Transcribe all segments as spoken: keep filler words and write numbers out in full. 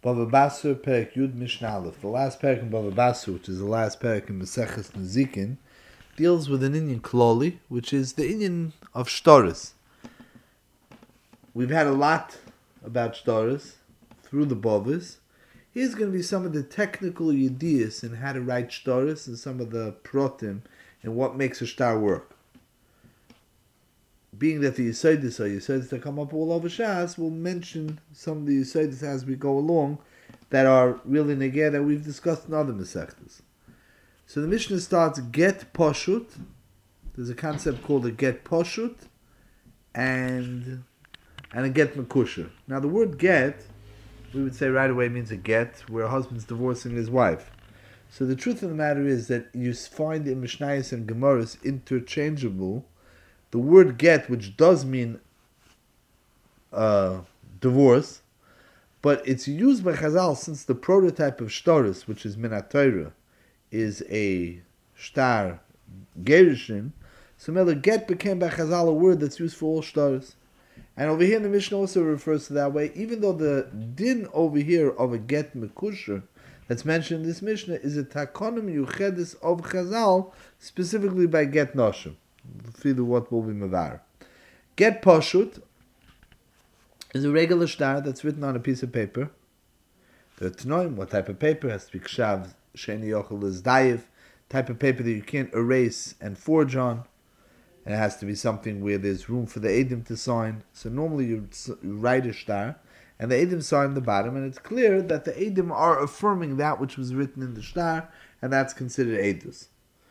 Bava Basra, Perek Yud, Mishnah Aleph. The last Perek in Bava Basra, which is the last Perek in Maseches Nezikin, deals with an Inyan Kloli, which is the Inyan of Shtoris. We've had a lot about Shtoris through the Bavas. Here's going to be some of the technical ideas in how to write Shtoris and some of the protim and what makes a star work. Being that the Yisodis are Yisodis that come up all over Shas, we'll mention some of the Yisodis as we go along that are really negeh that we've discussed in other Masechtas. So the Mishnah starts get poshut. There's a concept called a get poshut and and a get mekusher. Now the word get, we would say right away means a get where a husband's divorcing his wife. So the truth of the matter is that you find in Mishnayos and Gemaras interchangeable the word get, which does mean uh, divorce, but it's used by Chazal since the prototype of shtoris, which is min HaTorah, is a shtar gerushin. So Mela get became by Chazal a word that's used for all shtoris. And over here in the Mishnah also refers to that way, even though the din over here of a get mekusher that's mentioned in this Mishnah is a takonim yuchedis of Chazal, specifically by get noshim. Feel what will be mavar. Get poshut is a regular shtar that's written on a piece of paper. The tanoim, what type of paper? Has to be kshav, sheni yochel is dayiv, type of paper that you can't erase and forge on. And it has to be something where there's room for the edim to sign. So normally you write a shtar, and the edim sign the bottom, and it's clear that the edim are affirming that which was written in the shtar, and that's considered edus.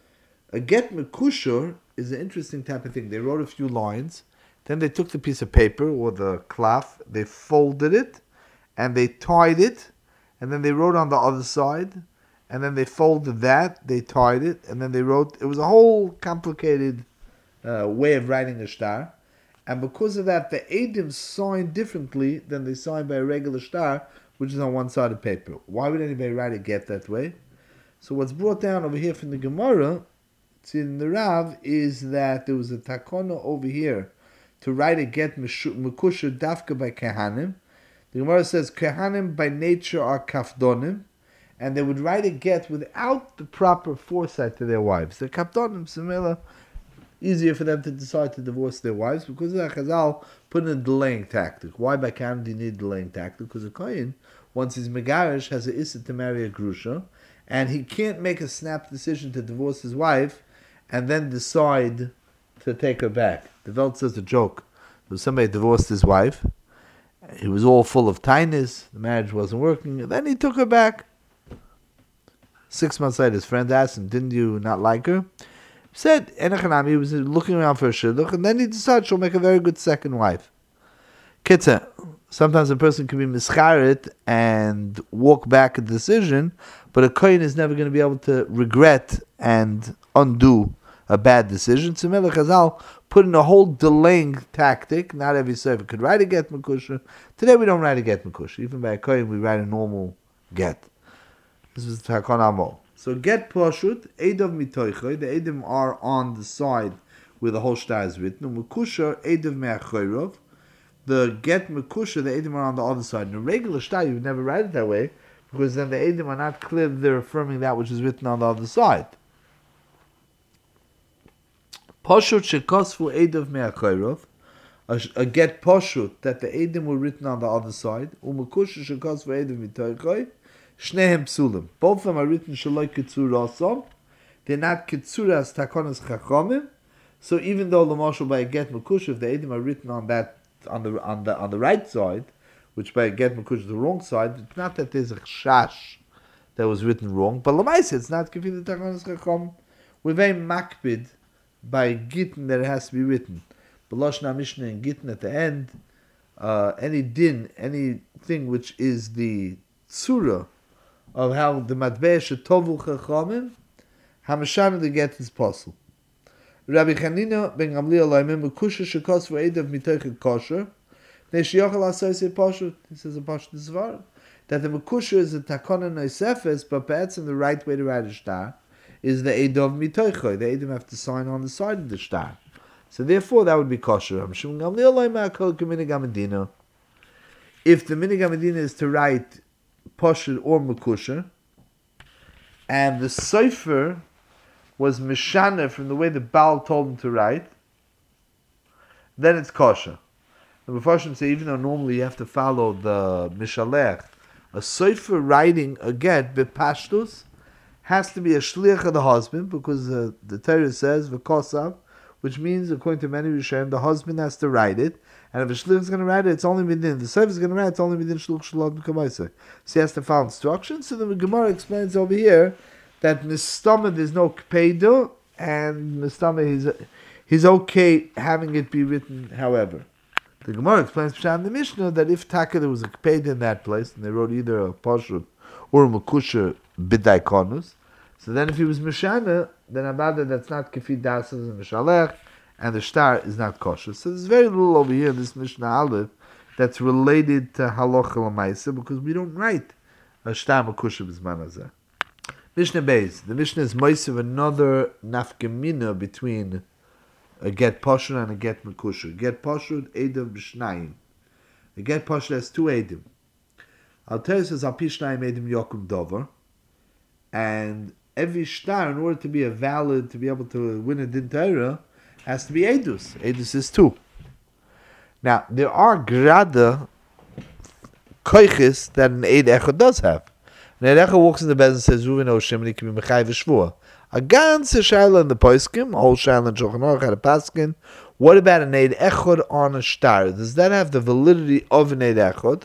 A get mekusher is an interesting type of thing. They wrote a few lines, then they took the piece of paper or the cloth, they folded it, and they tied it, and then they wrote on the other side, and then they folded that, they tied it, and then they wrote. It was a whole complicated uh, way of writing a shtar, and because of that, the edim signed differently than they signed by a regular shtar, which is on one side of paper. Why would anybody write a get that way? So what's brought down over here from the Gemara, in the Rav, is that there was a takona over here to write a get mekusher dafka by kehanim. The Gemara says kehanim by nature are kafdonim, and they would write a get without the proper foresight to their wives. The kafdonim, similar, easier for them to decide to divorce their wives because of that. Chazal put in a delaying tactic. Why by kehanim do you need a delaying tactic? Because a kohen, once he's megarish, has a issa to marry a grusha, and he can't make a snap decision to divorce his wife and then decide to take her back. The Welt says a joke. There was somebody divorced his wife. He was all full of tinnitus. The marriage wasn't working. And then he took her back. Six months later, his friend asked him, didn't you not like her? He said, Enochanami, he was looking around for a shidduch, and then he decided she'll make a very good second wife. Kitzah, sometimes a person can be mischaret and walk back a decision, but a kohen is never going to be able to regret and undo a bad decision. So Melech Chazal put in a whole delaying tactic. Not every servant could write a get mekusher. Today we don't write a get mekusher. Even by a kohen we write a normal get. This is Takon Amol. So get poshut, edav mitoichoy. The edim are on the side where the whole shtar is written. Mekusher, edav me'achoyrov. The get mekusher, the edim are on the other side. In a regular shtar you would never write it that way, because then the edim are not clear that they're affirming that which is written on the other side. Poshut shekosfu edav me'achoyrov, a get poshut that the edim were written on the other side. Umekusher shekosfu edav mitoichoy, shnehem psulim. Both of them are written shaloi kitzurasam. They're not kitzuras takonas chachamim. So even though l'mashal by a get mekusher, if the edim are written on that on the on the on the right side, which by a get mekusher the wrong side, it's not that there's a chash that was written wrong, but l'maisa it's not kifid the takonas chachamim. We're very makbid by gittin that it has to be written. B'loshna mishnah and gittin at the end, uh, any din, anything which is the tzura of how the matbeh shetovu chachamim, hamasham the get is possible. Rabbi Chanina ben Gamliel loymim mekusha shekos v'edav mitoich kosher ne'shiyachal asosei poshut. He says a poshut zvar that the mekusha is a takona noisefes, but perhaps in the right way to write a shtar is the edav mitoichoy. The edim have to sign on the side of the shtar. So therefore that would be kosher. If the minig medina is to write Poshut or Mekusher, and the Sefer was Mishana from the way the Baal told him to write, then it's kosher. The Mepharshim say even though normally you have to follow the Mishalech, a Sefer writing a get b'pashtus has to be a shliach of the husband, because uh, the Torah says v'kosav, which means according to many Rishonim the husband has to write it, and if a shliach is going to write it, it's only within the Sefer is going to write it, it's only within shluch shalom k'maisa. So he has to follow instructions. So the Gemara explains over here that mistama there's no kpeido, and mistama he's he's okay having it be written. However, the Gemara explains Pshat in the Mishnah that if taka there was a kpeido in that place, and they wrote either a pashut or a mekusher b'daikonus, so then if he was mishana, then abada that's not kefi dasas and mishalech, and the shtar is not kosher. So there's very little over here in this Mishnah Aleph that's related to halacha l'maisa, because we don't write a shtar mekusher b'zman hazeh. Mishnah Beis. The Mishnah is moisev another nafkamina between a get pashut and a get mekusher. Get pashut edav b'shnayim. A get pashut has two edim. Al Torah says al pi shnayim edim yokum dover, and every shtar, in order to be a valid, to be able to win a din Torah, has to be edus. Edus is two. Now there are grada koiches that an ed echad does have. An ed echad walks in the bed and says, "Ruven Oshem, and he can be mechayiv v'shvua." A ganze shaila in the poskim, a whole shaila in Shulchan Aruch had a paskin. What about an ed echad on a shtar? Does that have the validity of an ed echad?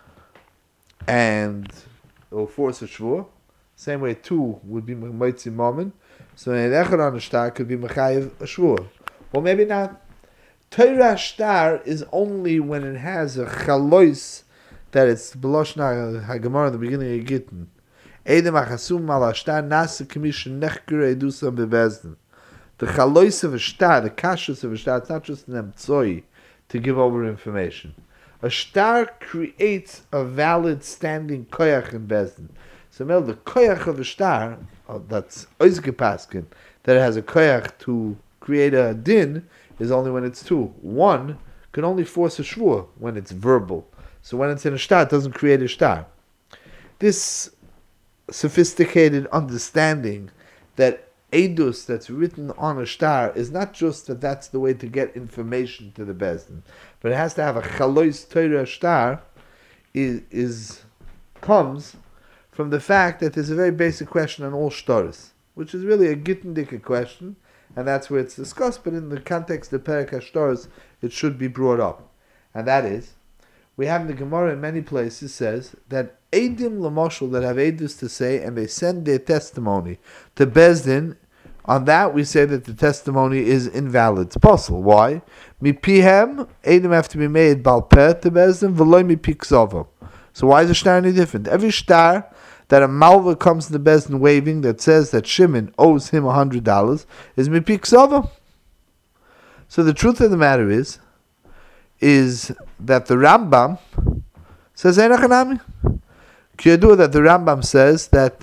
And it will force a shvua. Same way two would be moitzi moment. So an ed echad on a shtar could be mechayiv a shvua. Well, maybe not. Torah shtar is only when it has a chalois, that it's beloshna hagemara in the beginning of Gittin. Edem achasum al ashtar nasa commission nechgur edusam bebezdin. The chalois of a shtar, the kashus of a shtar, it's not just an emtzoi to give over information. A shtar creates a valid standing koyach in bezdin. So, Mel, the koyach of a shtar, oh, that's oizge paskin, that it has a koyach to create a din, is only when it's two. One can only force a shvur when it's verbal. So when it's in a shtar, it doesn't create a shtar. This sophisticated understanding that edus that's written on a shtar is not just that that's the way to get information to the bezdin, but it has to have a chalois Torah shtar, is, is comes from the fact that there's a very basic question on all shtaris, which is really a gittendike question, and that's where it's discussed, but in the context of Perek HaShtaros, it should be brought up. And that is, we have in the Gemara in many places says that Eidim Lamoshel that have Eidus to say, and they send their testimony to Bezdin, on that we say that the testimony is invalid. It's possible. Why? Mipihem, Eidim have to be made Balpeh to Bezdin, V'loi mipi Ksovo. So why is the shtar any different? Every shtar that a malva comes to the Bezdin waving that says that Shimon owes him one hundred dollars is mipi Ksovo. So the truth of the matter is, is that the Rambam says Ein Achanami. Kiyadua that the Rambam says that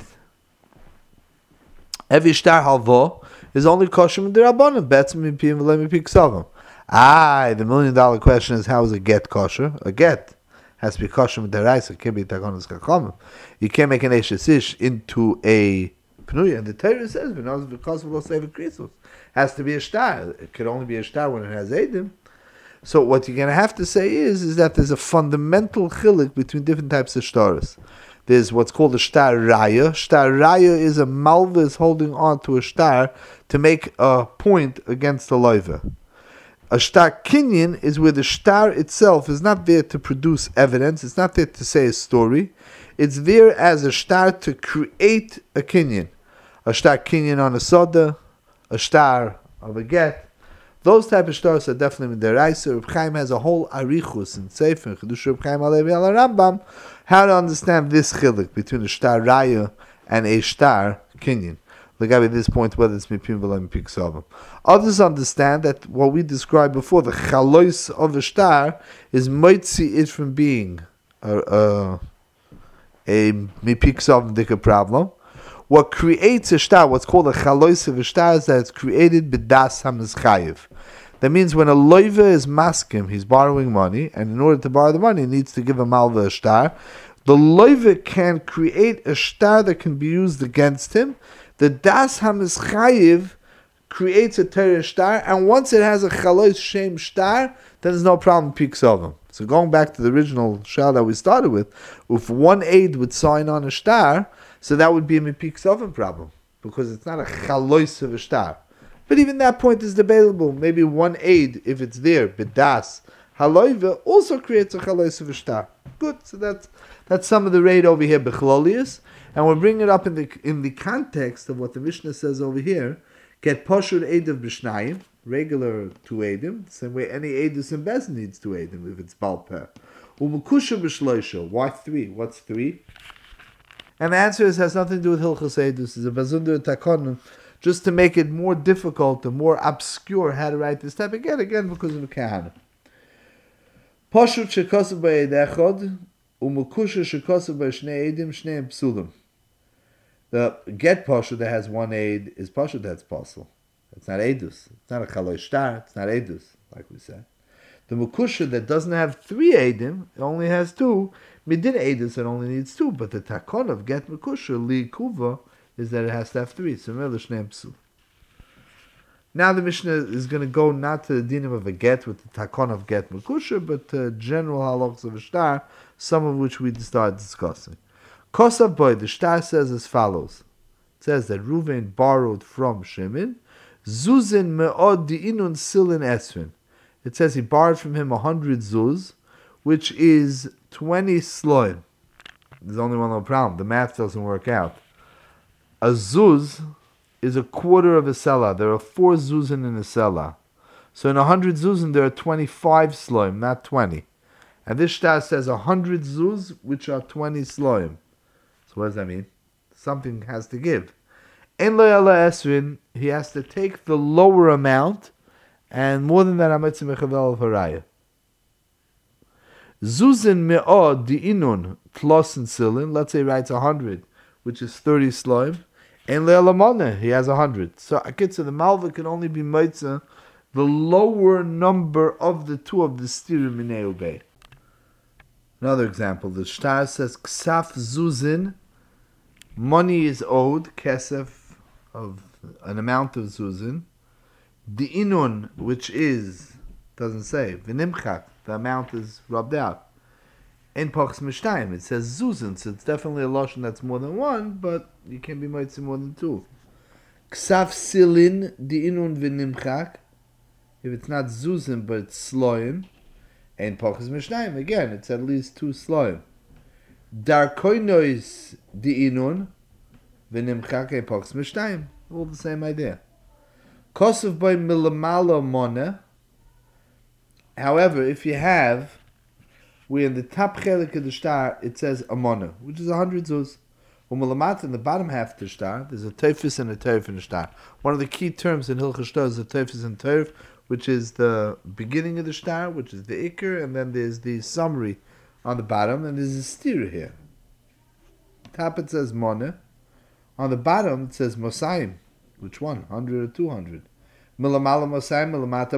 every shtar halvo is only kosher in the Rabbanim. Betzim mipim v'lei mipi Ksovo. Ah, the million dollar question is, how is a get kosher? A get has to be kosher with the rice. It can't be takonos kachomim. You can't make an eshes ish into a pnuya. And the Torah says because of los seven krisos has to be a shtar. It could only be a shtar when it has edim. So what you're going to have to say is, is that there's a fundamental chilik between different types of shtaras. There's what's called a shtar raya. Shtar raya is a malvis holding on to a shtar to make a point against the loiva. A shtar kinyan is where the shtar itself is not there to produce evidence. It's not there to say a story. It's there as a shtar to create a kinyan. A shtar kinyan on a soda, a shtar of a get. Those type of stars are definitely midaraisa. Reb Chaim has a whole arichus in Sefer Chedush Reb Chaim Alevi al Rambam how to understand this chilik between a shtar raya and a shtar kinyan. Look at this point whether it's mipim v'lo mipik sovim. Others understand that what we described before, the chalois of a shtar, is moitzi it from being a, a, a mipik sovim dika problem. What creates a shtar, what's called a chalois of a shtar, is that it's created b'das hamizchayiv. That means when a loiva is maskim, he's borrowing money, and in order to borrow the money, he needs to give a malva a shtar. The loive can create a star that can be used against him. The das hamischayiv creates a Torah star, and once it has a chalois shem star, then there's no problem peaks of him. So going back to the original shah that we started with, if one aid would sign on a star, so that would be a peaks of him problem, because it's not a chalois of a star. But even that point is debatable. Maybe one aid, if it's there, bedas haloiva, also creates a chalois of a star. Good. So that's that's some of the raid over here, bechlolius, and we'll bring it up in the in the context of what the Mishnah says over here. Get poshur eidav b'shnayim, regular two eidim, same way any eidus in bez needs two eidim if it's balpeh. Umukusha b'shloisha. Why three? What's three? And the answer is has nothing to do with hilchos eidus. It's a bazundar takonim, just to make it more difficult and more obscure how to write this type again, again because of the kahana. Poshut shekosav b'eid echod, umukusha shekosav b'shnei eidim, shnei psulim. The get poshut that has one aid is poshut that's possible. It's not eidus. It's not a chaloy shtar. It's not eidus, like we said. The mukusha that doesn't have three eidim, it only has two. Midin eidus, it only needs two. But the takon of get mukusha li kuva is that it has to have three. So remember shnei psul. Now the Mishnah is going to go not to the dinim of a get with the takon of get mukusha, but to general halachos of a shtar, some of which we start discussing. Kosav boy, the shtar says as follows. It says that Reuven borrowed from Shimon, Zuzin me'od di'inun silin esrin. It says he borrowed from him a hundred zuz, which is twenty sloim. There's only one little problem. The math doesn't work out. A zuz is a quarter of a selah. There are four zuzin in a selah. So in a hundred zuzin, there are twenty-five sloim, not twenty. And this shtar says a hundred zuz, which are twenty sloim. So what does that mean? Something has to give. En lo yala esrin, he has to take the lower amount, and more than that, ametzi mechavel haraya. Zuzin me'od di'inun tlosin silin, let's say he writes a hundred, which is thirty sloim. En lo yala moneh, he has a hundred. So I get to the malva can only be meitzah, the lower number of the two of the stirim in Eubei. Another example, the shtar says ksaf zuzin, money is owed, kesef, of an amount of zuzin. The inun, which is, doesn't say, v'nimchak, the amount is rubbed out. In pochs mishtayim, it says zuzin, so it's definitely a lotion that's more than one, but you can be mitzvah more than two. Ksaf silin, the inun v'nimchak, if it's not zuzin, but it's sloim, in pochs mishtayim, again, it's at least two sloim. Darkoinois the inun, v'nimchak epochs mishtayim. All the same idea. Kosav by milamala mona. However, if you have, where in the top chelik of the shtar it says a mona, which is a hundred zuz. U'milamat in the bottom half of the shtar, there's a teifus and a teif in the shtar. One of the key terms in Hilchos Shtar is a teifus and teif, which is the beginning of the shtar, which is the ikr, and then there's the summary on the bottom, and there's a stira here. Top it says mona. On the bottom it says mosayim. Which one? one hundred or two hundred? Milamala mosayim, milamata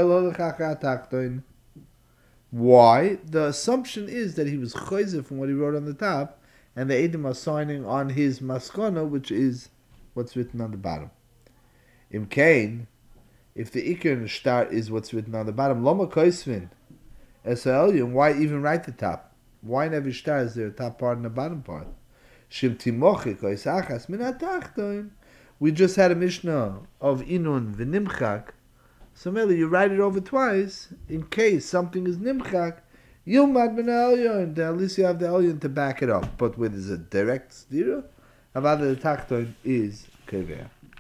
mona. Why? The assumption is that he was chayzer from what he wrote on the top, and the Eidim are signing on his maskona, which is what's written on the bottom. Im kain, if the ikr in the shtar is what's written on the bottom, loma koisvin, esa'elyum, why even write the top? Why in every shtar is there a top part and a bottom part? Shim timochik oisachas min atachtoin. We just had a Mishnah of inun v'nimchak. So merely you write it over twice in case something is nimchak. Yilmad min ha'elyon. Then at least you have the elyon to back it up. But where there's a direct stira, avada the tachtoin is kever.